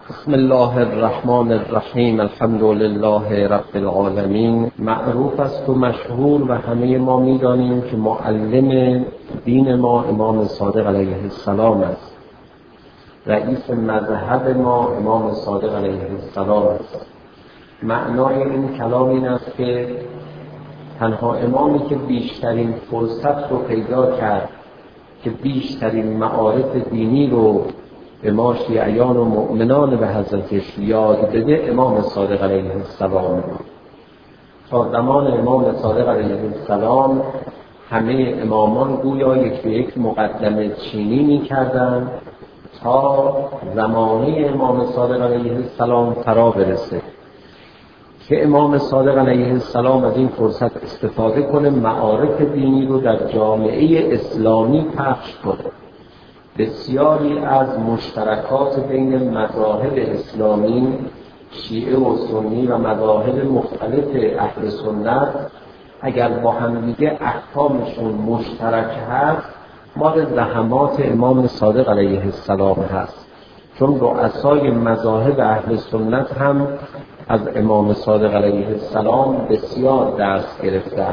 بسم الله الرحمن الرحیم. الحمد لله رب العالمین. معروف است و مشهور و همه ما می‌دانیم که معلم دین ما امام صادق علیه السلام است. رئیس مذهب ما امام صادق علیه السلام است. معنای این کلام این است که تنها امامی که بیشترین فرصت رو پیدا کرد که بیشترین معارف دینی رو به ما شیعیان و مؤمنان به حضرتش یاد بده امام صادق علیه السلام. تا زمان امام صادق علیه السلام همه امامان گویا یک به یک مقدمه چینی می کردن تا زمانه امام صادق علیه السلام فرا برسه که امام صادق علیه السلام از این فرصت استفاده کنه معارف دینی رو در جامعه اسلامی پخش کنه. بسیاری از مشترکات بین مذاهب اسلامی، شیعه و سنی و مذاهب مختلف اهل سنت اگر با هم دیگه احکامشون مشترک هست مال زحمات امام صادق علیه السلام هست، چون رؤسای مذاهب اهل سنت هم از امام صادق علیه السلام بسیار درس گرفتن.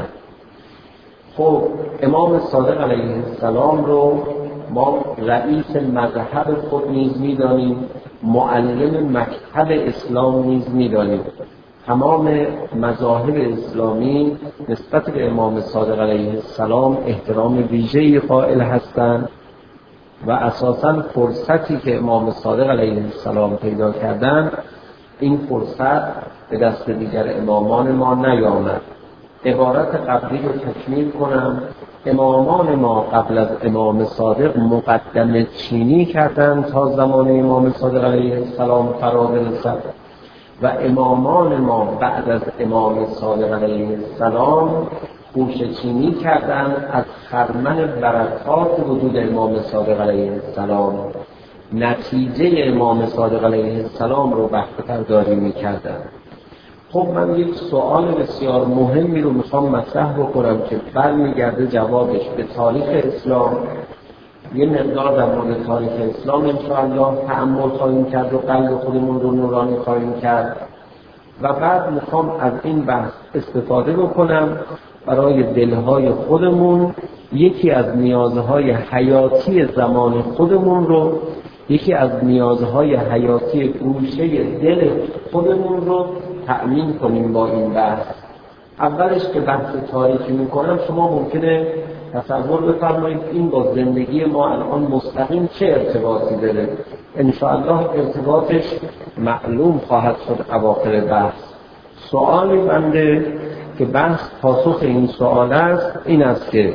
خب امام صادق علیه السلام رو ما رئیس مذهب خود نیز می‌دانیم، معلم مکتب اسلام نیز می‌دانیم. تمام مذاهب اسلامی نسبت به امام صادق علیه السلام احترام ویژه‌ای قائل هستند و اساساً فرصتی که امام صادق علیه السلام پیدا کردند این فرصت به دست دیگر امامان ما نیامد. عبارت قبلی رو تکمیل کنم. امامان ما قبل از امام صادق مقدمه چینی کردند تا زمان امام صادق علیه السلام فرا برسد و امامان ما بعد از امام صادق علیه السلام گوشه چینی کردند از خرمن برکات وجود امام صادق علیه السلام. نتیجه امام صادق علیه السلام رو بحث پردازی می‌کردند. خب من یک سوال بسیار مهمی رو میخوام مطرح بکنم که برمیگرده جوابش به تاریخ اسلام. یه مقدار در مورد تاریخ اسلام انشاءالله تأمل خواهیم کرد و قلب خودمون رو نورانی خواهیم کرد و بعد میخوام از این بحث استفاده بکنم برای دلهای خودمون یکی از نیازهای حیاتی زمان خودمون رو، یکی از نیازهای حیاتی گوشه دل خودمون رو تأمین کنیم با این بحث. اولش که بحث تاریخی میکنم شما ممکنه تصور بفرمایید این با زندگی ما الان مستقیم چه ارتباطی داره. انشاءالله ارتباطش معلوم خواهد شد اواخر بحث. سوالی بنده که بحث پاسخ این سوال است این است که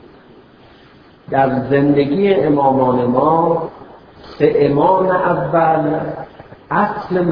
در زندگی امامان ما سه امام اول اصل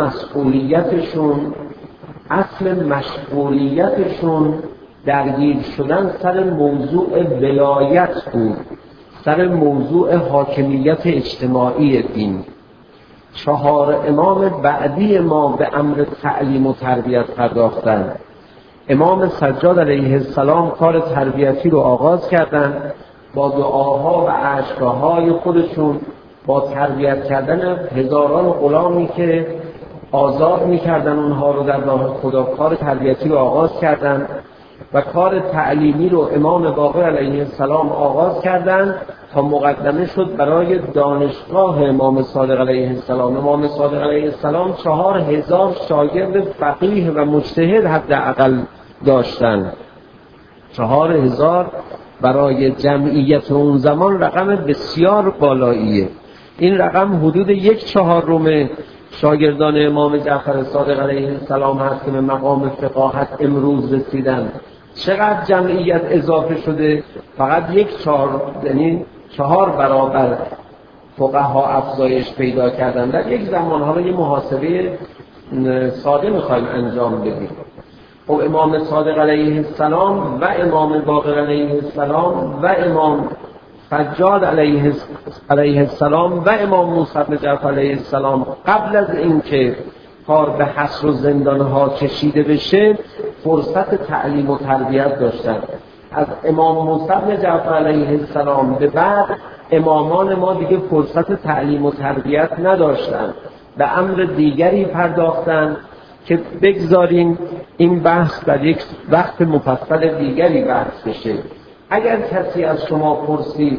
مشغولیتشون درگیر شدن سر موضوع ولایت بود، سر موضوع حاکمیت اجتماعی دین. 4 امام بعدی ما به امر تعلیم و تربیت پرداختند. امام سجاد علیه السلام کار تربیتی رو آغاز کردند با دعاها و اشک‌های خودشون، با تربیت کردن هزاران غلامی که آزاد می‌کردن اونها رو در راه خدا کار تربیتی رو آغاز کردند و کار تعلیمی رو امام باقر علیه السلام آغاز کردند تا مقدمه شد برای دانشگاه امام صادق علیه السلام. امام صادق علیه السلام 4000 شاگرد فقیه و مجتهد حداقل داشتند. 4000 برای جمعیت اون زمان رقم بسیار بالاییه. این رقم حدود 1/4 شاگردان امام جعفر صادق علیه السلام هست که به مقام فقاهت امروز رسیدن. چقدر جمعیت اضافه شده؟ فقط 1/4 یعنی 4 برابر فقها افزایش پیدا کردن در یک زمان. حالا یه محاسبه ساده میخوایم انجام بدیم. خب امام صادق علیه السلام و امام باقر علیه السلام و امام سجاد علیه السلام و امام موسی بن جعفر علیه السلام قبل از اینکه کار به حصر و زندانها کشیده بشه فرصت تعلیم و تربیت داشتن. از امام موسی بن جعفر علیه السلام به بعد امامان ما دیگه فرصت تعلیم و تربیت نداشتن. به امر دیگری پرداختن که بگذاریم این بحث در یک وقت مفصل دیگری بحث بشه. اگر کسی از شما پرسید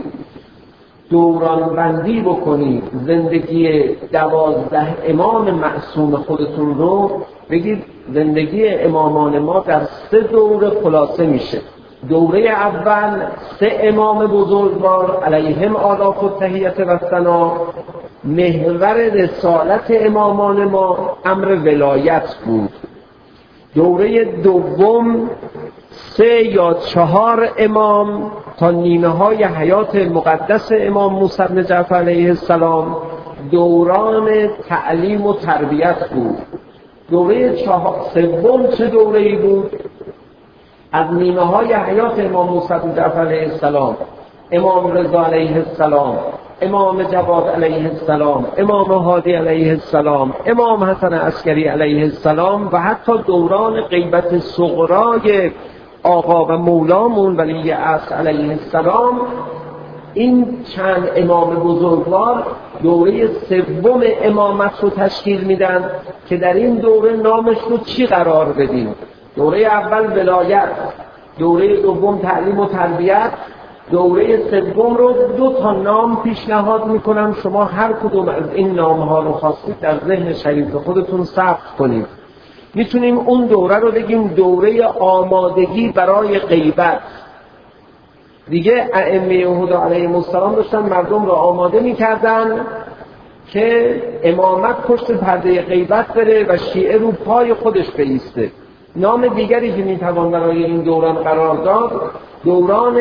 دوران بندی بکنید زندگی 12 امام معصوم خودتون رو، بگید زندگی امامان ما در 3 دوره خلاصه میشه. دوره اول 3 امام بزرگوار علیهم آلاف التحیة و ثنا، محور رسالت امامان ما امر ولایت بود. دوره دوم 3 یا 4 امام تا نیمه های حیات مقدس امام موسی بن جعفر علیه السلام دوران تعلیم و تربیت بود. دوره سوم چه دوره‌ای بود؟ از نیمه های حیات امام موسی بن جعفر علیه السلام، امام رضا علیه السلام، امام جواد علیه السلام، امام هادی علیه السلام، امام حسن عسکری علیه السلام و حتی دوران غیبت صغرای آقا و مولامون ولی عصر علیه السلام. این چند امام بزرگوار دوره سوم امامت رو تشکیل میدن که در این دوره نامش رو چی قرار بدیم؟ دوره اول ولایت، دوره دوم تعلیم و تربیت، دوره سوم رو 2 نام پیشنهاد میکنم. شما هر کدوم از این نامها رو خواستید در ذهن شریف خودتون ثبت کنید. میتونیم اون دوره رو بگیم دوره آمادگی برای غیبت. دیگه ائمه هدی علیهم السلام داشتن مردم رو آماده میکردن که امامت پشت پرده غیبت بره و شیعه رو پای خودش بایسته. نام دیگری که میتوان برای این دوران قرار داد دوران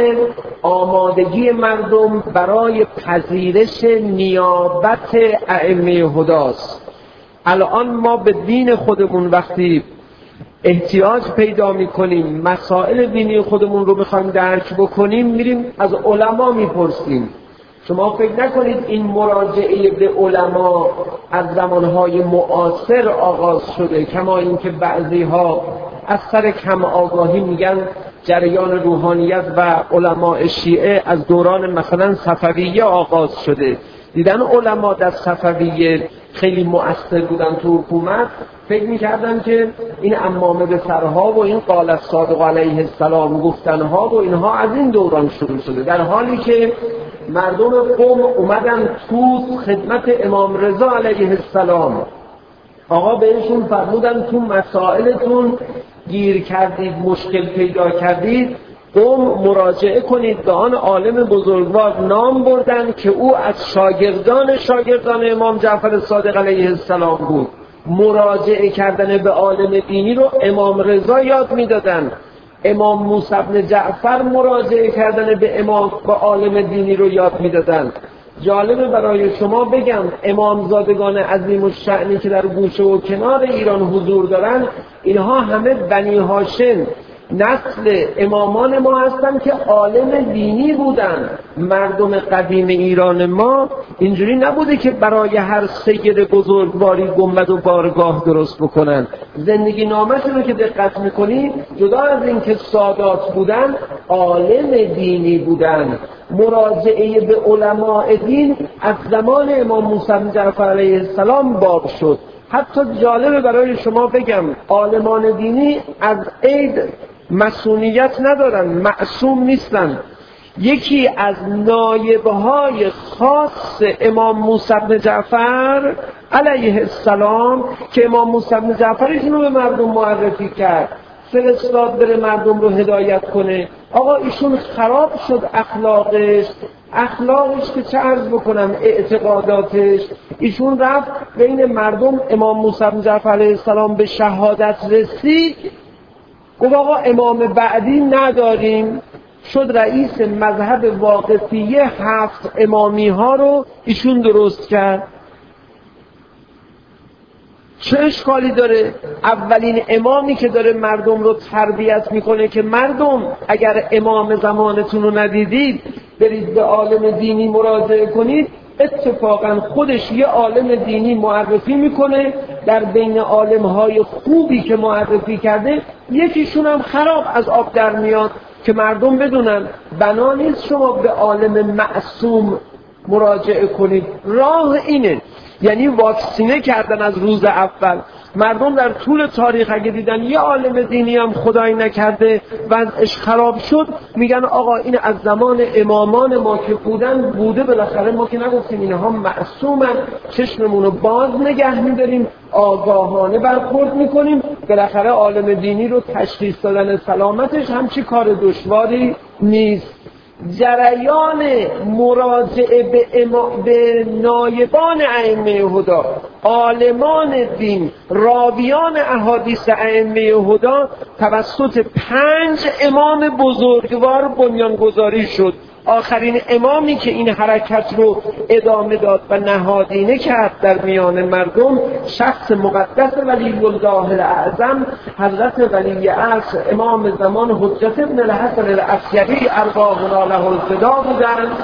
آمادگی مردم برای پذیرش نیابت ائمه هدی است. الان ما به دین خودمون وقتی احتیاج پیدا میکنیم، مسائل دینی خودمون رو بخوایم درک بکنیم، میریم از علما میپرسیم. شما فکر نکنید این مراجعه به علما از زمانهای معاصر آغاز شده، کما اینکه بعضیها از سر کم آگاهی میگن جریان روحانیت و علماء شیعه از دوران مثلا صفویه آغاز شده. دیدن علما در صفویه خیلی مؤثر بودن تو حکومت، فکر میکردن که این عمامه به سرها و این قال الصادق علیه السلام گفتنها و اینها از این دوران شروع شده، در حالی که مردم قوم اومدن تو خدمت امام رضا علیه السلام. آقا بهشون فرمودن تو مسائلتون گیر کردید، مشکل پیدا کردید، قوم مراجعه کنید به آن عالم بزرگوار. نام بردن که او از شاگردان امام جعفر صادق علیه السلام بود. مراجعه کردن به عالم دینی رو امام رضا یاد میدادن. امام موسی بن جعفر مراجعه کردن به عالم دینی رو یاد میدادن. جالبه برای شما بگم امامزادگان عظیم الشأنی که در گوشه و کنار ایران حضور دارن، اینها همه بنی هاشم نسل امامان ما هستن که عالم دینی بودن. مردم قدیم ایران ما اینجوری نبوده که برای هر سید بزرگواری گنبد و بارگاه درست بکنن. زندگی نامه‌شون رو که دقت میکنید، جدا از این که سادات بودن، عالم دینی بودن. مراجعه به علماء دین از زمان امام موسی بن جعفر علیه السلام باب شد. حتی جالبه برای شما بگم عالمان دینی از عید مسئولیت ندارن، معصوم نیستن. یکی از نایبهای خاص امام موسی بن جعفر علیه السلام که امام موسی بن جعفر اینو به مردم معرفی کرد، فرستاد بره مردم رو هدایت کنه. آقا ایشون خراب شد اخلاقش که چه عرض بکنم، اعتقاداتش. ایشون رفت بین مردم، امام موسی بن جعفر علیه السلام به شهادت رسید، گفت آقا امام بعدی نداریم. شد رئیس مذهب واقفیه، 7 امامی ها رو ایشون درست کرد. چه اشکالی داره؟ اولین امامی که داره مردم رو تربیت میکنه که مردم اگر امام زمانتون رو ندیدید برید به عالم دینی مراجعه کنید. اتفاقا خودش یه عالم دینی معرفی میکنه، در بین عالمهای خوبی که معرفی کرده یکیشون هم خراب از آب در میاد که مردم بدونن بنا نیست شما به عالم معصوم مراجعه کنید. راه اینه. یعنی واکسینه کردن از روز اول. مردم در طول تاریخ اگه دیدن یه عالم دینی هم خدایی نکرده وضعش خراب شد، میگن آقا این از زمان امامان ما که بوده، بالاخره ما که نگفتیم اینها معصومن، چشممون رو باز نگه میداریم، آگاهانه برخورد میکنیم، بالاخره عالم دینی رو تشخیص دادن سلامتش همچی کار دشواری نیست. جریان مراجعه به نایبان ائمه هدی، عالمان دین، راویان احادیث ائمه هدی توسط 5 امام بزرگوار بنیانگذاری شد. آخرین امامی که این حرکت رو ادامه داد و نهادینه کرد در میان مردم، شخص مقدس ولی الله الاعظم حضرت ولی عصر امام زمان حجت ابن الحسن العسکری ارواحنا له الفدا بودند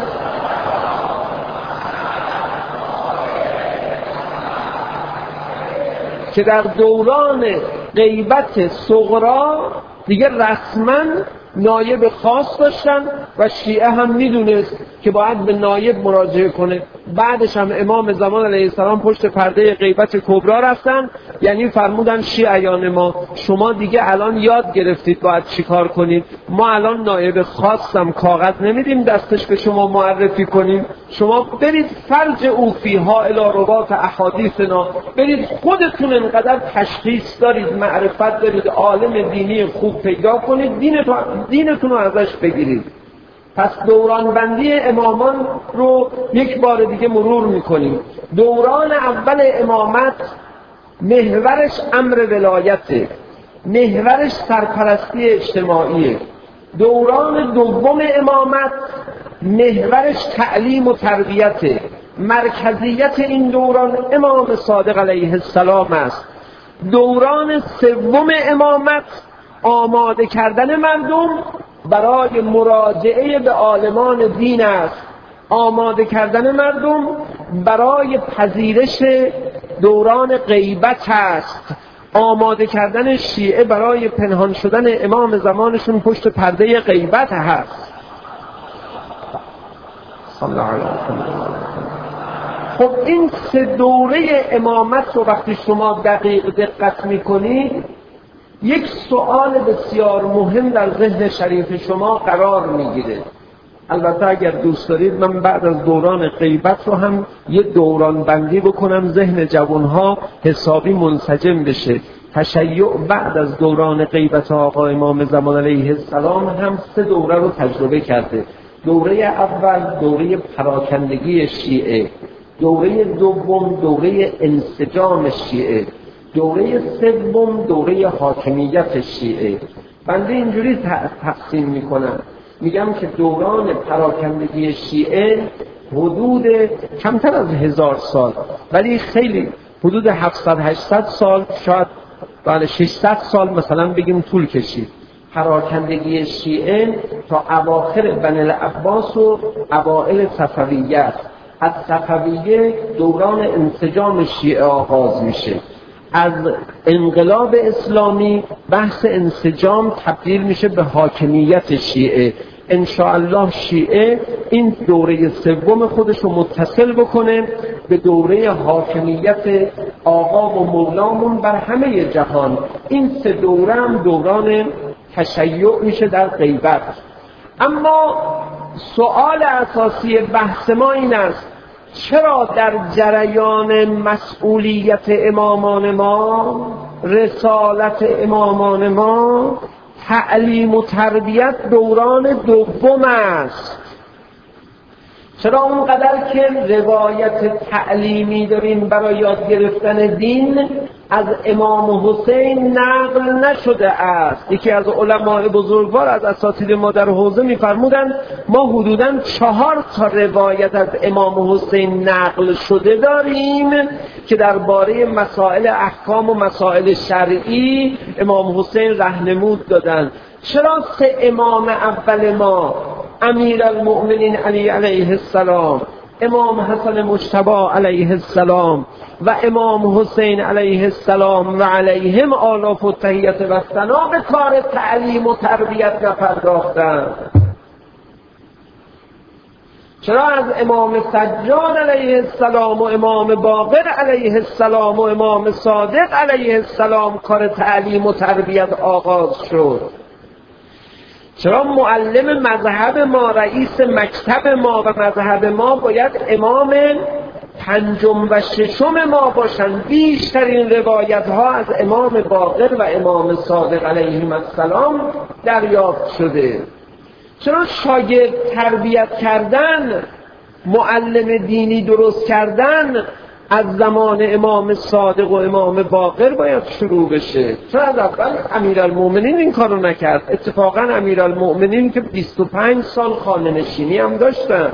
که در دوران غیبت صغرا دیگه رسما نایب خاص داشتن و شیعه هم میدونست که باید به نایب مراجعه کنه. بعدش هم امام زمان علیه السلام پشت پرده غیبت کبرا رفتن، یعنی فرمودن شیعیان ما شما دیگه الان یاد گرفتید باید چیکار کنید، ما الان نایب خاصم کاغذ نمیدیم دستش به شما معرفی کنیم، شما برید فرج او فیها الی روات احادیثنا، برید خودتون انقدر تشخیص دارید، معرفت دارید، عالم دینی خوب پیدا کنید، دینتون رو ازش بگیرید. پس دوران بندی امامان رو یک بار دیگه مرور میکنیم. دوران اول امامت محورش امر ولایته، محورش سرپرستی اجتماعیه. دوران دوم امامت محورش تعلیم و تربیته، مرکزیت این دوران امام صادق علیه السلام است. دوران سوم امامت آماده کردن مردم برای مراجعه به عالمان دین است، آماده کردن مردم برای پذیرش دوران غیبت است، آماده کردن شیعه برای پنهان شدن امام زمانشون پشت پرده غیبت هست. صلی الله علیه و سلم. خب این 3 دوره امامت رو وقتی شما دقت میکنید، یک سوال بسیار مهم در ذهن شریف شما قرار میگیره. البته اگر دوست دارید من بعد از دوران غیبت رو هم یه دوران بندی بکنم، ذهن جوانها حسابی منسجم بشه. تشیع بعد از دوران غیبت آقا امام زمان علیه السلام هم 3 دوره رو تجربه کرده. دوره اول دوره پراکندگی شیعه، دوره دوم دوره انسجام شیعه، دوره سوم دوره حاکمیت شیعه. بنده اینجوری تقسیم میکنم، میگم که دوران پراکندگی شیعه حدود کمتر از 1000 سال ولی خیلی حدود 700-800 سال، شاید 600 سال مثلا بگیم طول کشید. پراکندگی شیعه تا اواخر بنی العباس و اوائل صفویه است. از صفویه دوران انسجام شیعه آغاز میشه. از انقلاب اسلامی بحث انسجام تبدیل میشه به حاکمیت شیعه. انشاءالله شیعه این دوره سوم خودش رو متصل بکنه به دوره حاکمیت آقا و مولامون بر همه جهان. این 3 دوره هم دوران تشیع میشه در غیبت. اما سوال اساسی بحث ما این است: چرا در جریان مسئولیت امامان ما، رسالت امامان ما، تعلیم و تربیت دوران دوم است؟ چرا اونقدر که روایت تعلیمی داریم برای یاد گرفتن دین از امام حسین نقل نشده است؟ یکی از علماء بزرگوار از اساتید ما در حوزه می‌فرمودند ما حدوداً 4 روایت از امام حسین نقل شده داریم که درباره مسائل احکام و مسائل شرعی امام حسین راهنمود دادند. چرا 3 امام اول ما، امیرالمؤمنین علی علیه السلام، امام حسن مجتبی علیه السلام و امام حسین علیه السلام و علیهم آلاف و تحیت و ثنا، به کار تعلیم و تربیت نپرداختند؟ چرا از امام سجاد علیه السلام و امام باقر علیه السلام و امام صادق علیه السلام کار تعلیم و تربیت آغاز شد؟ چرا معلم مذهب ما، رئیس مکتب ما و مذهب ما باید امام پنجم و ششم ما باشند؟ بیشترین روایت ها از امام باقر و امام صادق علیهم السلام دریافت شده. چرا شاگرد تربیت کردن، معلم دینی درست کردن از زمان امام صادق و امام باقر باید شروع بشه؟ چرا از اول امیرالمومنین این کارو نکرد؟ اتفاقا امیرالمومنین که 25 سال خانه نشینی هم داشتن.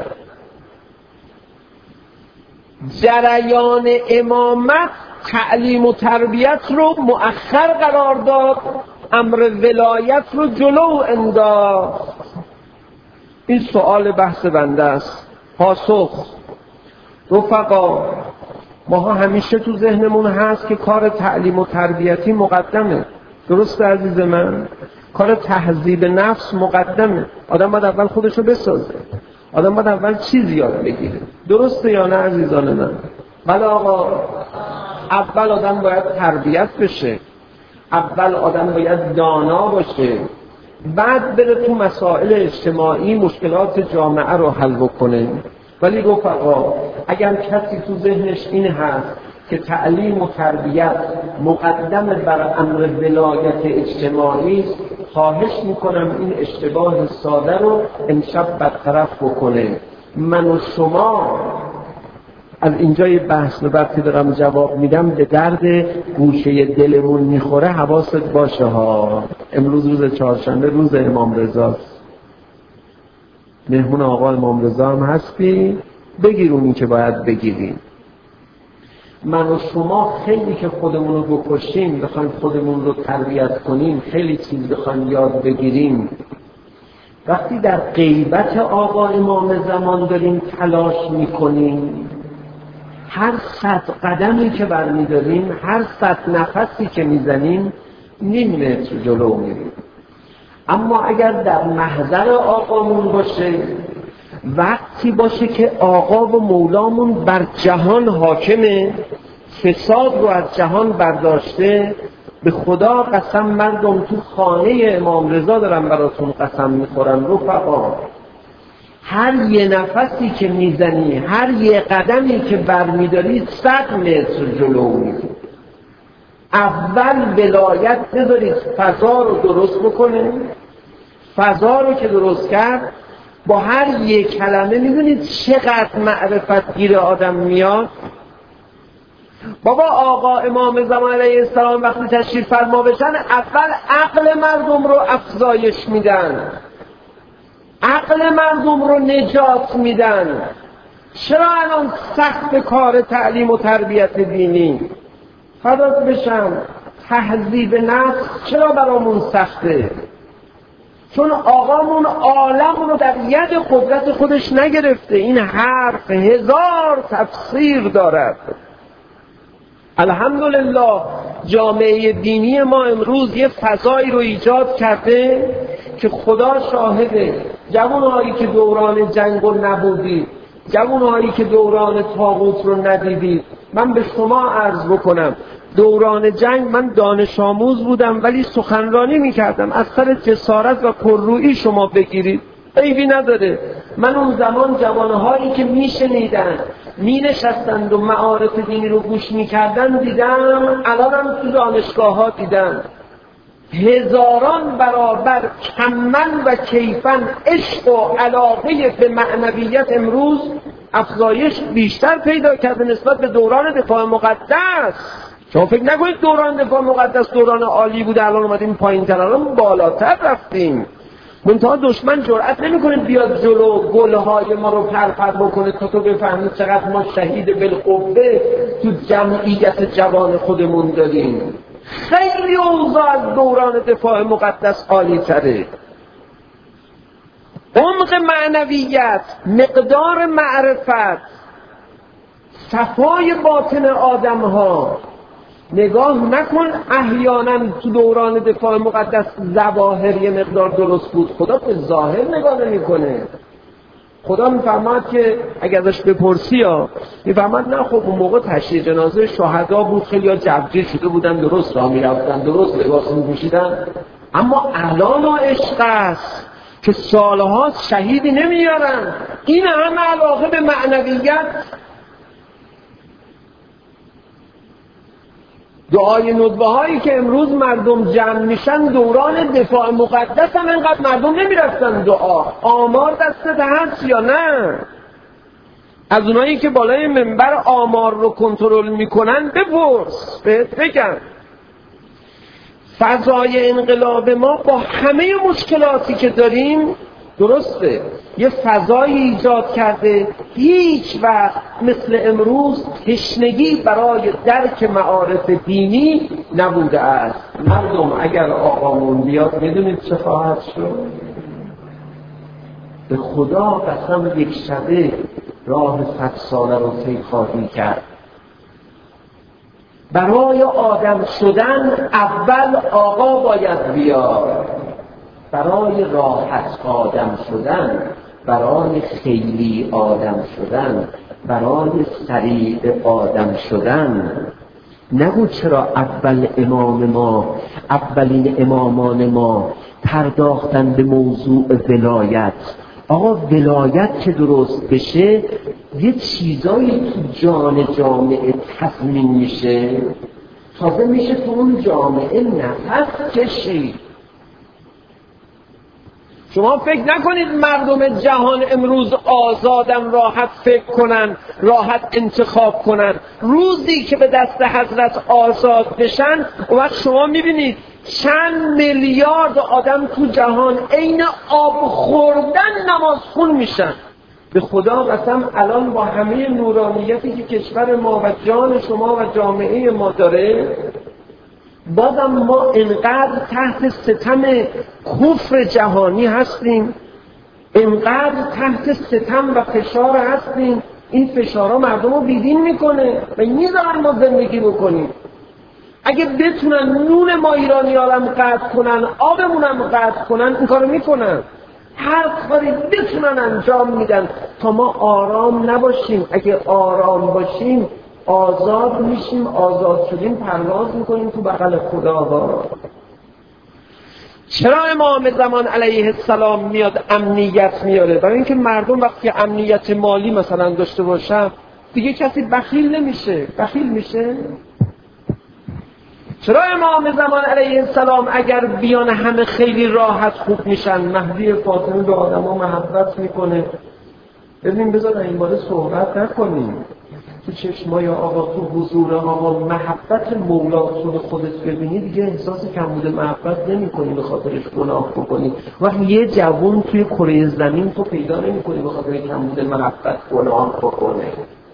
جریان امامت تعلیم و تربیت رو مؤخر قرار داد، امر ولایت رو جلو انداخت. این سوال بحث بنده است. پاسخ: رفقا، ما همیشه تو ذهنمون هست که کار تعلیم و تربیتی مقدمه. درست عزیز من؟ کار تهذیب نفس مقدمه. آدم باید اول خودشو بسازه، آدم باید اول چیزی یاد بگیره. درسته یا نه عزیزان من؟ بله آقا، اول آدم باید تربیت بشه، اول آدم باید دانا باشه، بعد بره تو مسائل اجتماعی مشکلات جامعه رو حل بکنه. ولی رفقا، اگر کسی تو ذهنش این هست که تعلیم و تربیت مقدم بر امر ولایت اجتماعی است، خواهش میکنم این اشتباه ساده رو امشب برطرف بکنه. من و شما از اینجای بحث به وقتی دارم جواب میدم به درد گوشه دلمون میخوره، حواست باشه ها. امروز روز چهارشنبه، روز امام رضاست. مهمون آقا امام رضا هم هستی، بگیرونی که باید بگیریم. من و شما خیلی که خودمون رو بکشیم، بخوایم خودمون رو تربیت کنیم، خیلی چیز بخوایم یاد بگیریم، وقتی در غیبت آقا امام زمان داریم تلاش میکنیم، هر 100 قدمی که برمیداریم، هر 100 نفسی که میزنیم، نیم متر جلو میریم. اما اگر در محضر آقامون باشه، وقتی باشه که آقا و مولامون بر جهان حاکمه، فساد رو از جهان برداشته، به خدا قسم مردم تو خانه امام رضا دارم براتون قسم میخورم رفقا، هر یه نفسی که میزنی، هر یه قدمی که برمیداری 100 متر جلو میری. اول ولایت بذارید فضا رو درست بکنه. فضا رو که درست کرد، با هر یک کلمه میدونید چقدر معرفت گیر آدم میاد. بابا آقا امام زمان علیه السلام وقتی تشریف فرما بشن، اول عقل مردم رو افزایش میدن، عقل مردم رو نجات میدن. چرا الان سخت کار تعلیم و تربیت دینی؟ فدات بشم، تهذیب نفس چرا برامون سخته؟ چون آقامون عالم رو در ید قدرت خودش نگرفته. این حرف 1000 تفسیر دارد. الحمدلله جامعه دینی ما امروز یه فضایی رو ایجاد کرده که خدا شاهده. جوانهایی که دوران جنگ رو نبودید، جوانهایی که دوران طاغوت رو ندیدید، من به شما عرض بکنم دوران جنگ من دانش آموز بودم ولی سخنرانی میکردم. از سر جسارت و پررویی شما بگیرید، عیبی نداره. من اون زمان جوانهایی که میشنیدن، مینشستند و معارف دینی رو گوش میکردن دیدم، الانم تو دانشگاه ها دیدم. هزاران برابر کمن و کیفن عشق و علاقه به معنویت امروز افزایش بیشتر پیدا کرده نسبت به دوران دفاع مقدس. شما فکر نکنید دوران دفاع مقدس دوران عالی بوده، الان اومدیم پایین تر، الان بالاتر رفتیم. منتها دشمن جرأت نمیکنه بیاد جلو گلهای ما رو پرپر بکنه تا تو بفهمید چقدر ما شهید بالقوه تو جمعیت جوان خودمون داریم. خیلی اوضاع از دوران دفاع مقدس عالی تره. عمق معنویت، مقدار معرفت، صفای باطن آدم ها. نگاه نکن احیانا تو دوران دفاع مقدس ظواهر یه مقدار درست بود، خدا به ظاهر نگاه نمی‌کنه. خدا میفرماد که اگر ازش بپرسی ها، میفرماد نه خب اون موقع تشییع جنازه شهدا بود، خیلی جبجه شده بودن، درست راه میرفتن، درست لباس میپوشیدن، اما الان عشق است که سالها شهیدی نمیارن. این همه علاقه به معنویت. دعای ندبه هایی که امروز مردم جمع میشن دوران دفاع مقدس هم اینقدر مردم نمیرفتن دعا. آمار دستت هست یا نه؟ از اونایی که بالای منبر آمار رو کنترل میکنن بپرس، بهت بگم فضای انقلاب ما با همه مشکلاتی که داریم درسته یه فضایی ایجاد کرده. هیچ وقت مثل امروز تشنگی برای درک معارف دینی نبوده است. مردم اگر آقامون بیاد میدونید چه خواهد شد؟ به خدا قسم یک شبه راه 100 ساله رو طی خواهی کرد. برای آدم شدن اول آقا باید بیاد. برای راحت آدم شدن، برای خیلی آدم شدن، برای سریع آدم شدن. نگو چرا اول امام ما، اولین امامان ما پرداختن به موضوع ولایت. آقا ولایت که درست بشه یه چیزایی تو جان جامعه تصمیم میشه، تازه میشه تو اون جامعه نفس کشید. شما فکر نکنید مردم جهان امروز آزادن راحت فکر کنن، راحت انتخاب کنن. روزی که به دست حضرت آزاد بشن و وقت شما میبینید چند میلیارد آدم تو جهان عین آب خوردن نمازخون میشن. به خدا قسم الان با همه نورانیتی که کشور ما و جان شما و جامعه ما داره، بازم ما انقدر تحت ستم کفر جهانی هستیم، انقدر تحت ستم و فشار هستیم. این فشارها مردم رو بیدین میکنه و میذارن ما زندگی بکنیم. اگه بتونن نون ما ایرانی هم قطع کنن، آبمون هم قطع کنن، این کارو میکنن. هر کاری بتونن انجام میدن تا ما آرام نباشیم. اگه آرام باشیم آزاد میشیم، آزاد شدیم پرواز میکنیم تو بغل خدا. چرا امام زمان علیه السلام میاد امنیت میاره؟ برای اینکه مردم وقتی امنیت مالی مثلا داشته باشن دیگه کسی بخیل نمیشه. بخیل میشه؟ چرا امام زمان علیه السلام اگر بیان همه خیلی راحت خوب میشن؟ مهدی فاطمی به آدما محبت میکنه. ببین بذار این باره صحبت نکنیم تو چشمای آقا، تو حضور آقا محبت مولاتون خودت ببینی دیگه احساس کمبود محبت نمی کنی به خاطرش گناه بکنی. وقتی یه جوون توی کره زمین تو پیدا نمی کنی به خاطر کمبود محبت گناه بکنه.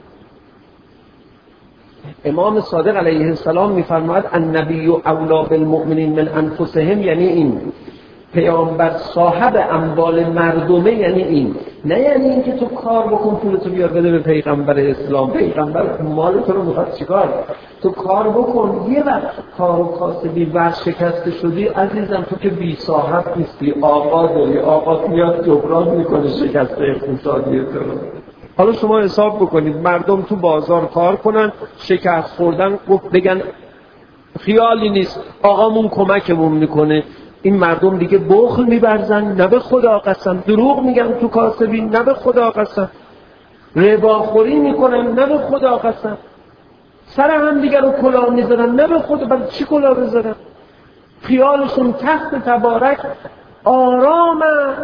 امام صادق علیه السلام میفرماید النبی اولی بالمؤمنین من انفسهم، یعنی این پیامبر صاحب اموال مردمه، یعنی این. نه یعنی این که تو کار بکن پولتو بیار بده به پیغمبر اسلام. پیغمبر مال تو رو میخواد چیکار؟ تو کار بکن. یه وقت کار و کاسبی ورشکسته شدی عزیزم، تو که بی صاحب نیستی، آقا داری. آقا میاد جبران میکنه شکست اقتصادی تو رو. حالا شما حساب بکنید مردم تو بازار کار کنن، شکست خوردن بگن خیالی نیست آقامون کمکمون میکنه. این مردم دیگه بخل میبرزن، نه به خدا قسم. دروغ میگن تو کاسبی، نه به خدا قسم. رباخوری میکنن، نه به خدا قسم. سر هم دیگر رو کلاه میذارن، نه به خدا. برای چی کلاه بذارن؟ خیالشون تخت تبارک آرام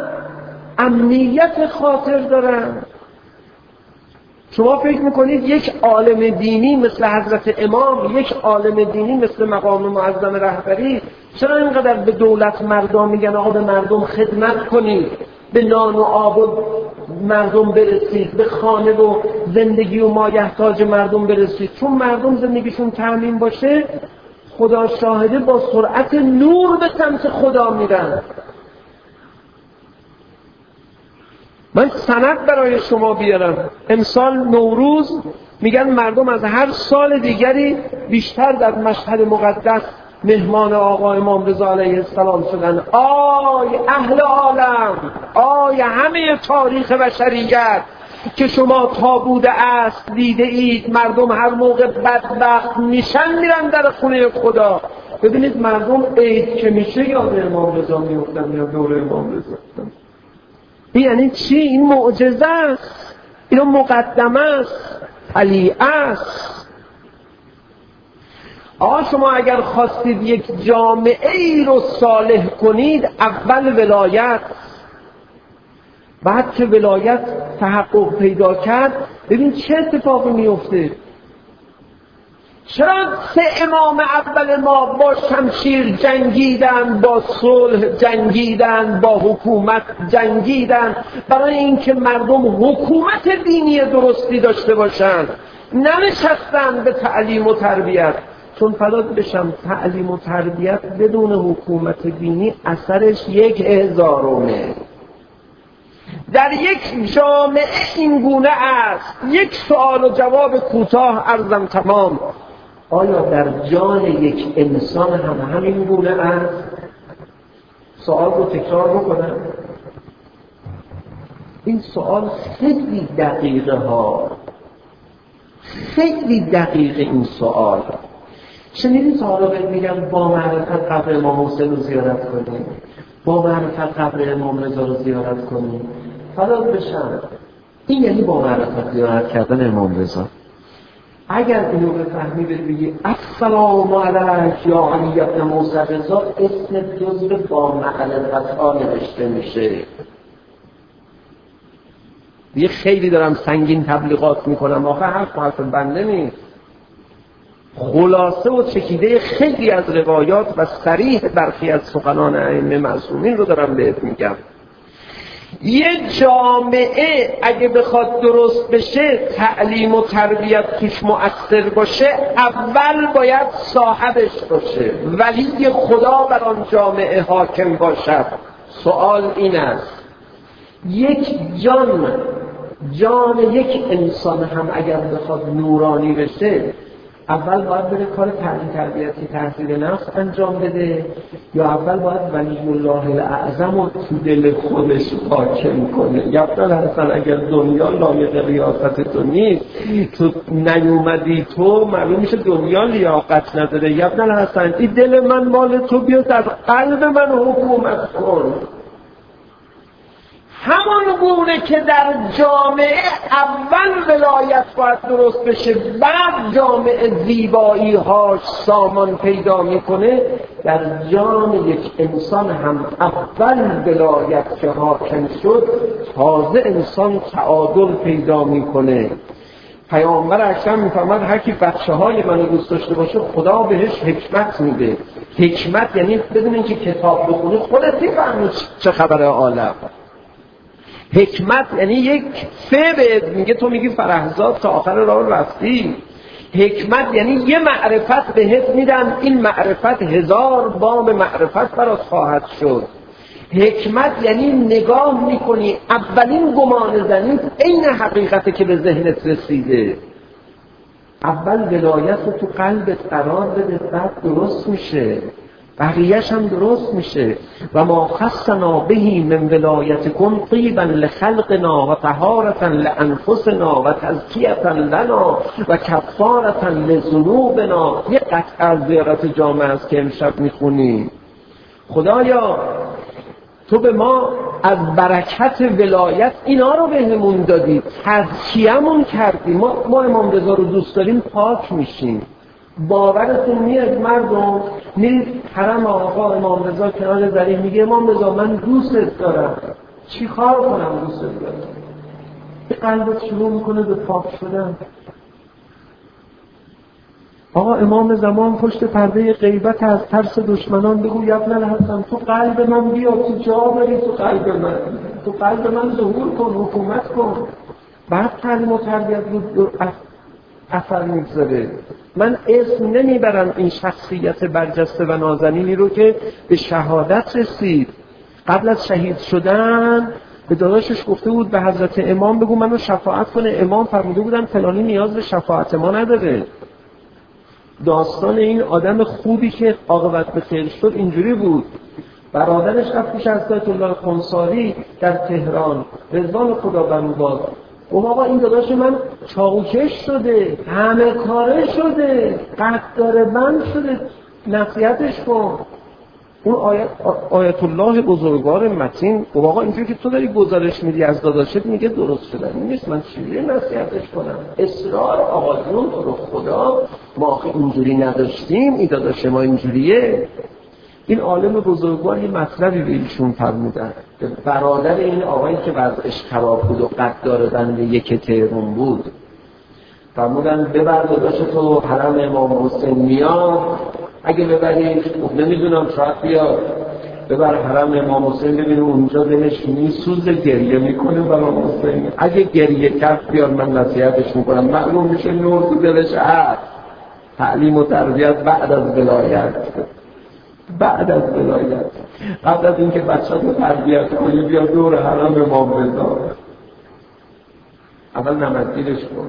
امنیت خاطر دارن. شما فکر میکنید یک عالم دینی مثل حضرت امام، یک عالم دینی مثل مقام معظم رهبری چرا اینقدر به دولت مردم میگن آقا به مردم خدمت کنید، به نان و آب و مردم برسید، به خانه و زندگی و مایحتاج مردم برسید؟ چون مردم زندگیشون تامین باشه خدا شاهده با سرعت نور به سمت خدا میرن. من سند برای شما بیارم. امسال نوروز میگن مردم از هر سال دیگری بیشتر در مشهد مقدس مهمان آقا امام رضا علیه السلام شدن. آی اهل عالم، آی همه تاریخ بشریت که شما تابوت اصل دیده اید، مردم هر موقع بدبخت میشن میرن در خونه خدا. ببینید مردم عید که میشه یاد امام رضا میفتن یا دور امام رضا. این یعنی چی؟ این معجزه است، اینو مقدمه است، طلیعه است. آقا شما اگر خواستید یک جامعه ای رو صالح کنید، اول ولایت، بعد که ولایت تحقق پیدا کرد ببین چه اتفاقی میفته. چرا 3 امام اول ما با شمشیر جنگیدن، با صلح جنگیدن، با حکومت جنگیدن؟ برای اینکه مردم حکومت دینی درستی داشته باشن، ننشستن به تعلیم و تربیت. چون فدات بشم تعلیم و تربیت بدون حکومت دینی اثرش 1/1000. در یک جامعه این گونه است. یک سوال و جواب کوتاه عرضم تمام. آیا در جان یک انسان هم همین گونه است؟ سوال رو تکرار بکنم. این سوال خیلی دقیقه ها، خیلی دقیقه این سوال. شنیدی سوال رو میگم با معرفت قبر امام حسین رو زیارت کنیم، با معرفت قبر امام رضا رو زیارت کنیم. فدات بشم، این یعنی با معرفت زیارت کردن امام رضا. اگر اینو بفهمی بگی السلام علیک یا علی ابن موسی رضا، اسم جزو با معرفت ها نوشته میشه. یه خیلی دارم سنگین تبلیغات میکنم، آخه حرف بنده نیست. خلاصه و چکیده خیلی از روایات و صریح برخی از سخنان ائمه معصومین رو دارم بهت میگم. یه جامعه اگه بخواد درست بشه، تعلیم و تربیت توش مؤثر باشه، اول باید صاحبش باشه، ولی خدا بر آن جامعه حاکم باشد. سوال این است، یک جان یک انسان هم اگر بخواد نورانی بشه، اول باید بره کار تعلیم تربیتی تحصیل نفس انجام بده، یا اول باید ولی الله الاعظم رو تو دل خودش حاکم کنه؟ یبنال حسن اگر دنیا لایق ریاست تو نیست، تو نیومدی، تو معلوم میشه دنیا لیاقت نداره. یبنال حسن این دل من مال تو، بیا در قلب من حکومت کن. همان گونه که در جامعه اول ولایت باید درست بشه، بعد جامعه زیبایی هاش سامان پیدا میکنه، در جان یک انسان هم اول ولایت که حاکم شد، تازه انسان تعادل پیدا میکنه. پیامبر اکرم میفرماد هر کی بچه‌های منو دوست داشته باشه خدا بهش حکمت میده. حکمت یعنی بدون اینکه کتاب بخونی خودت میفهمی چه خبره عالم. حکمت یعنی یک بهت میگه، تو میگی فرهزاد تا آخر راه رفتی. حکمت یعنی یه معرفت بهت میدم، این معرفت 1000 بام معرفت برات خواهد شد. حکمت یعنی نگاه میکنی، اولین گمان زنی این حقیقته که به ذهنت رسیده. اول ولایت رو تو قلبت قرار بده، بعد درست میشه، بقیه‌اش هم درست میشه. و ما خصنا بهی من ولایتکم طیبا لخلقنا و طهارة لانفسنا و تزکیة لنا و کفارة لذنوبنا. یه قطعه از زیارت جامعه است که امشب میخونیم. خدایا تو به ما از برکت ولایت اینا رو بهمون دادی، تزکیه‌مون کردی. ما امام رضا رو دوست داریم، پاک میشیم. باورتون میاد مردم میرید حرم آقا امام رضا کنار ذریح، میگه امام رضا من دوستت دارم. چی کار کنم دوستت دارم؟ قلبت شروع میکنه به پاک شدن. آقا امام زمان پشت پرده غیبت از ترس دشمنان بگو یبنال حسن تو قلب من بیا، تو جا بری تو قلب من، تو قلب من ظهور کن، حکومت کن. بعد تعلیم و تربیت رو اثر میگذاره. من اسم نمیبرم این شخصیت برجسته و نازنینی رو که به شهادت رسید. قبل از شهید شدن به داداشش گفته بود به حضرت امام بگو منو شفاعت کنه. امام فرموده بودن فلانی نیاز به شفاعت ما نداره. داستان این آدم خوبی که عاقبت به خیر شد اینجوری بود. برادرش رفت پیش حضرت الله خنثاری در تهران، رضوان خدا بر او باد، گفت آقا این داداش من چاقوکش شده، همه کاره شده، قدر بند شده، نصیحتش کن. اون آیت الله بزرگوار متین گفت آقا اینجوری که تو داری گزارش میدی از داداشت میگه درست شدن نیست، من چجوری نصیحتش کنم؟ اصرار آقایون رو خدا، ما آخه اینجوری نداشتیم، این داداش ما اینجوریه. این عالم بزرگوار یه مطلبی به ایشون فرمودن، برادر این آقایی که وضعش خراب بود و قدر بند یک تهران بود، فرمودن ببر داداش تو حرم امام حسین میاد، اگه ببری نمیدونم شاید بیاد، ببر حرم امام حسین ببینه اونجا دلش میسوزه گریه میکنه برای حسین، اگه گریه کرد بیار من نصیحتش میکنم، معلوم میشه نور تو دلش هست. تعلیم و تربیت بعد از ولایت، بعد از ولایت، قبل از اینکه بچه‌ها رو تربیت کنی بیا دور حرم امام رضا، اول نمکگیرش کن.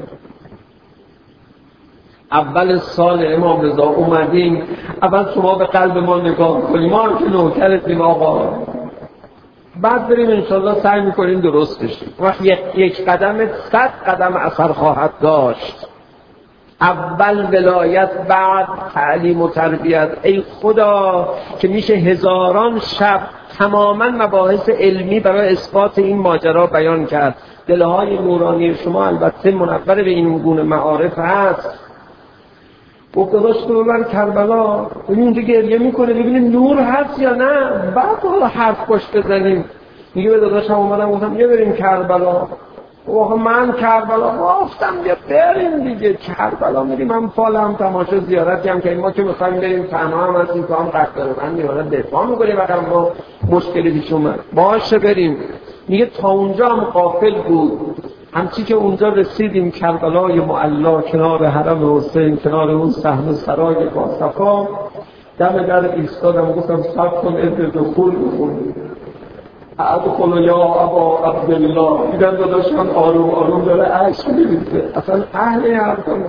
اول سال امام رضا اومدیم، اول شما به قلب ما نگاه کنیم، ما هم که نوکرتیم آقا، بعد بریم انشالله سعی میکنیم درست بشیم. وقت یک قدم 100 قدم اثر خواهد داشت. اول ولایت، بعد تعلیم و تربیت. ای خدا که میشه هزاران شب تماما مباحث علمی برای اثبات این ماجرا بیان کرد. دلهای نورانی شما البته منور به این گونه معارف هست. گفت داداش تو ببر کربلا، ببین اونجا گریه میکنه، ببینیم نور هست یا نه، بعد حالا حرف پشت بزنیم. میگه به داداشم اومدم گفتم یه بریم کربلا. اوه من کربلا گفتم بیا بریم دیگه، کربلا میریم هم فال هم تماشا زیارتی هم که ما که میخوایم بریم تنها هم هستیم که هم قصد داره من میاره دفاع میکنیم وقت ما مشکلی پیش اومد باشه بریم. میگه تا اونجا هم غافل بود، همچی که اونجا رسیدیم کربلای معلا کنار حرم حسین، کنار اون صحن سرای با صفا، دم در ایستادم گفتم صبر کن اذن دخول بخون ادخل یا ابا عبدالله. دیدم داداشان آروم آروم داره عشق میریزه، اصلا اهل حرفم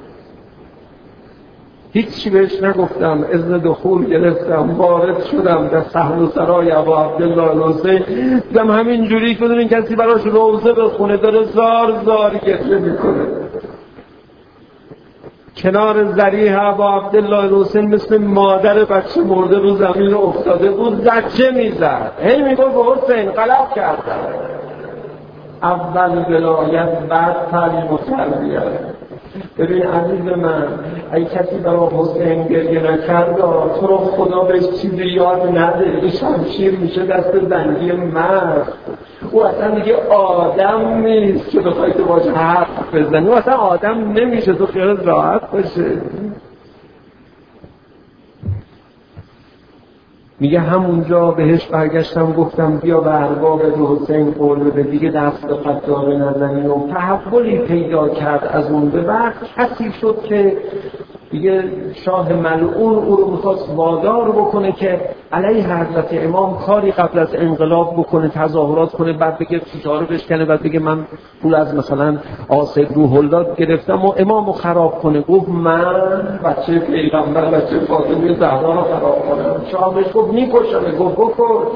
هیچی بهش نگفتم، اذن دخول گرفتم، وارد شدم در صحن سرای ابا عبدالله حسین. دیدم همین جوری که این کسی براش روزه بخونه داره زار زار گریه میکنه کنار ذریح ابا عبدالله حسین، مثل مادر بچه مرده رو زمین افتاده بود زجه میزد، هی میگفت حسین غلط کردم. اول ولایت بعد تعلیم و تربیت. ببین عزیز من، اگه کسی برای حسین گریه نکرد تو رو خدا بهش چیزی یاد نده، این شمشیر میشه دست زنگی مرد. او اصلا دیگه آدم نیست که بخوای تو باشه حرف بزنی، او اصلا آدم نمیشه، تو خیالت راحت باشه. میگه همونجا بهش برگشتم گفتم بیا به ارباب حسین قول بده دیگه دست به قداره نزنی، و تحولی پیدا کرد. از اون به بعد کسی شد که دیگه شاه ملعون او رو میخواست وادار بکنه که علیه حضرت امام کاری قبل از انقلاب بکنه، تظاهرات کنه، بعد بگه فشار بشکنه، بعد بگه من پول از مثلا آصف روح الله گرفتم و امامو خراب کنه. گفت من بچه پیغمبر، بچه فاطمه زهرا رو خراب کنم؟ شاه بهش گفت میکشم. گفت بکن.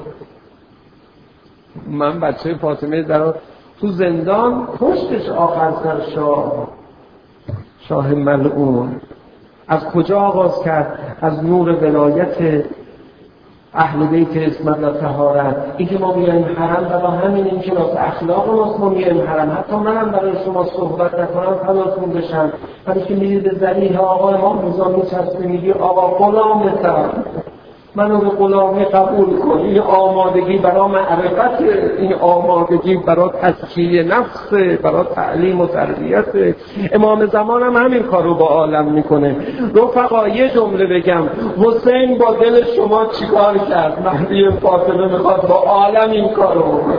من بچه فاطمه زهرا تو زندان کشتش. آخر سر شاه ملعون از کجا آغاز کرد؟ از نور ولایت اهل بیت عصمت و طهارت. اینکه ما میایم حرم برای همین این کلاس اخلاق ماست، ما میایم حرم. حتی منم برای شما صحبت نکنم فداتون بشم، ولی که میرید به ذریح آقا امام رضا میچسبه میگی آقا غلامتم، منو به غلامی قبول کن. این آمادگی برای معرفت، این آمادگی برای تزکیه نفس، برای تعلیم و تربیت. امام زمان هم همین کارو با عالم میکنه. رفقا یه جمله بگم، حسین با دل شما چیکار کرد؟ مهدی فاطمه میخواد با عالم این کارو بکنه.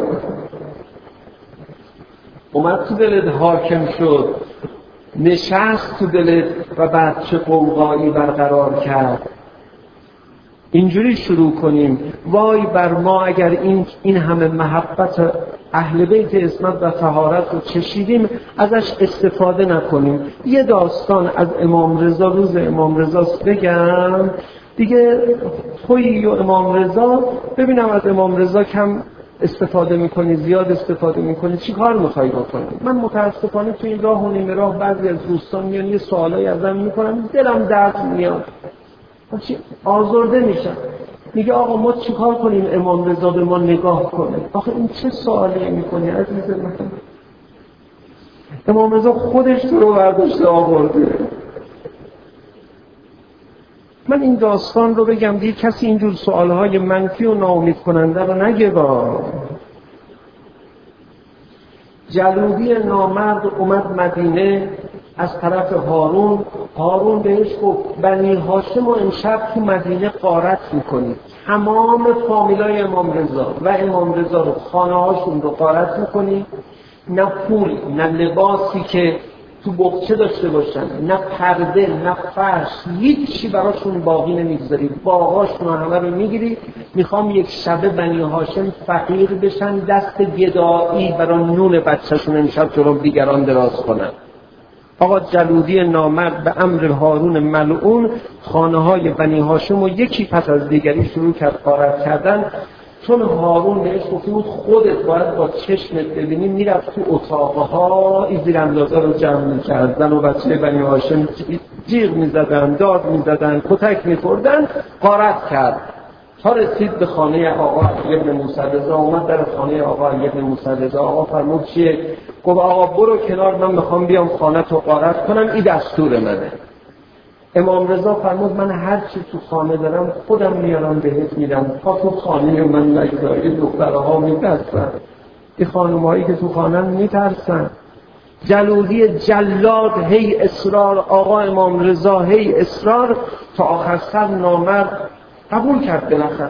اومد تو دلت حاکم شد، نشست تو دلت و بعد چه قوقایی برقرار کرد. اینجوری شروع کنیم وای بر ما اگر این همه محبت اهل بیت عصمت و طهارت رو چشیدیم ازش استفاده نکنیم. یه داستان از امام رضا، روز امام رضاست بگم دیگه. تویی و امام رضا، ببینم از امام رضا کم استفاده میکنی زیاد استفاده میکنی، چی کار میخوایی بکنی؟ من متاسفانه تو این راه و نیمه راه بعضی از دوستان میان یه سوالایی ازم میکنن، دلم درد میاد، آزرده میشم. میگه آقا ما چیکار کنیم امام رضا به ما نگاه کنه؟ آخه این چه سوالی میکنی عزیز من؟ امام رضا خودش تو رو برداشته آورده. من این داستان رو بگم دیگه کسی اینجور سوالهای منفی و ناامید کننده رو نگه. با جلودی نامرد اومد مدینه از طرف هارون بهش گفت بنی هاشم و امشب تو مدینه غارت میکنید، تمام فامیلای امام رضا و امام رضا رو، خانه هاشون رو غارت میکنید، نه پول نه لباسی که تو بقچه داشته باشن، نه پرده نه فرش، هیچی براشون باقی نمیگذارید، باغاشون همه رو میگیرید. میخوام یک شبه بنی هاشم فقیر بشن، دست گدایی برای نون بچهشون امشب جلوی دیگران دراز کنن. آقا جلودی نامرد به امر هارون ملعون خانه های بنی هاشم و یکی پس از دیگری شروع کرد غارت کردن. چون هارون بهش گفته بود خودت باید با چشمت ببینی، میرفت تو اتاقها این زیراندازا رو جمع میکرد، زن و بچه بنی هاشم جیغ میزدن، داد میزدن، کتک میخوردن، غارت کرد تا رسید به خانه آقا ابن موسی رضا. اومد در خانه آقا ابن موسی رضا. آقا فرمود چیه؟ گفت آقا برو کنار، من میخوام بیام خانه تو غارت کنم، این دستور منه. امام رضا فرمود من هر چی تو خانه دارم خودم میارم بهت میدم، تا تو خانه من نگذاری. دخترها میترسن، این خانمهایی که تو خانه میترسن. جلودی جلاد هی اصرار، آقا امام رضا هی اصرار، تا آخر سر نامرد قبول کرد بالاخره.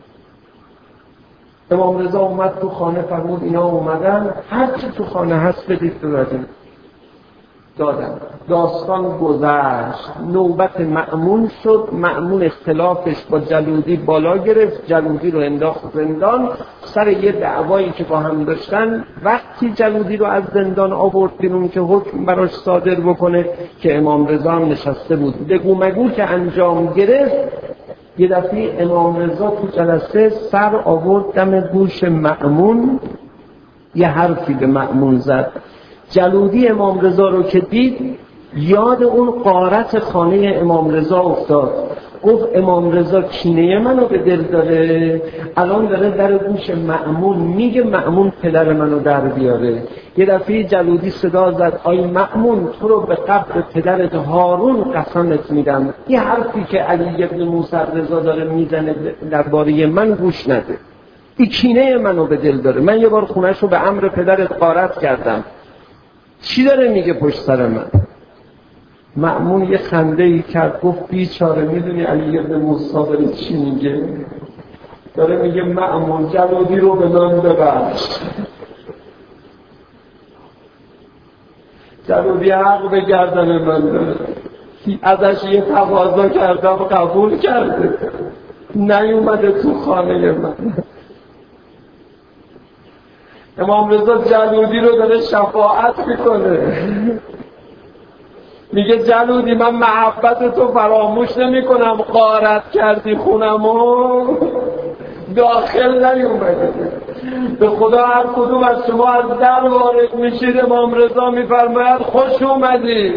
امام رضا اومد تو خانه، فرمود اینا اومدن هر چی تو خانه هست بدید ببرید. دادم. داستان گذشت، نوبت مأمون شد. مأمون اختلافش با جلودی بالا گرفت، جلودی رو انداخت زندان سر یه دعوایی که با هم داشتن. وقتی جلودی رو از زندان آورد بیرون که حکم براش صادر بکنه، که امام رضا هم نشسته بود، بگو مگو که انجام گرفت، یه دفعه امام رضا تو جلسه سر آورد دم گوش مأمون، یه حرفی به مأمون زد. جلودی امام رضا رو که دید یاد اون غارت خانه امام رضا افتاد. گفت امام رضا کینه منو به دل داره، الان داره در گوش مأمون میگه مأمون پدر منو در بیاره. یه دفعه جلودی صدا زد آی مأمون، تو رو به قبر پدرت هارون قسمت میدم، یه حرفی که علی ابن موسی رضا داره میزنه درباره من گوش نده، این کینه منو به دل داره، من یه بار خونه‌شو رو به امر پدرت غارت کردم، چی داره میگه پشت سر من؟ مأمون یه خنده ای کرد، گفت بیچاره میدونی علی ابن موسی داره چی میگه؟ داره میگه مأمون جلودی رو به من ببخش. جلودی حق به گردن من داره، ازش یه تقاضا کردم قبول کرده، نیومده تو خانه من. امام رضا جلودی رو داره شفاعت میکنه، میگه جلودی من محبت تو فراموش نمی کنم، غارت کردی خونمو داخل نیومده. به خدا هر کدوم از شما از در وارد میشید امام رضا میفرماید خوش اومدید.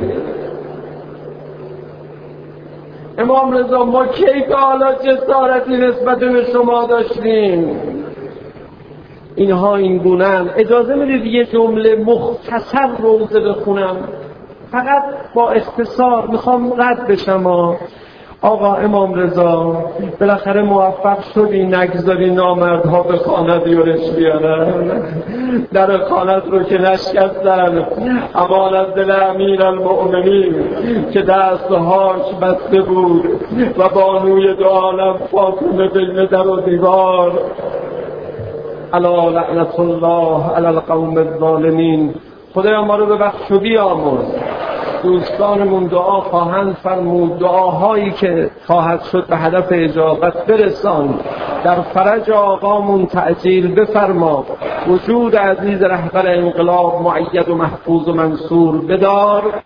امام رضا ما کی تا حالا جسارتی نسبت به شما داشتیم؟ اینها این گونه‌اند. اجازه میدید یه جمله مختصر روزه بخونم، فقط با اختصار میخوام رد بشم. آقا امام رضا بالاخره موفق شدی نگذاری نامردها به خانه بیارش بیارن، در خانت رو که نشکستن، امان از دل امیر المؤمنین که دستهاش بسته بود و بانوی دو عالم فاطمه بین در و دیوار، الا لعنت الله علی القوم الظالمین. خدایا ما رو به بخش و بیامرز. دوستانمون دعا خواهند فرمود، دعاهایی که خواهد شد به هدف اجابت برسان، در فرج آقامون تعجیل بفرما. وجود عزیز رهبر انقلاب مؤید و محفوظ و منصور بدار.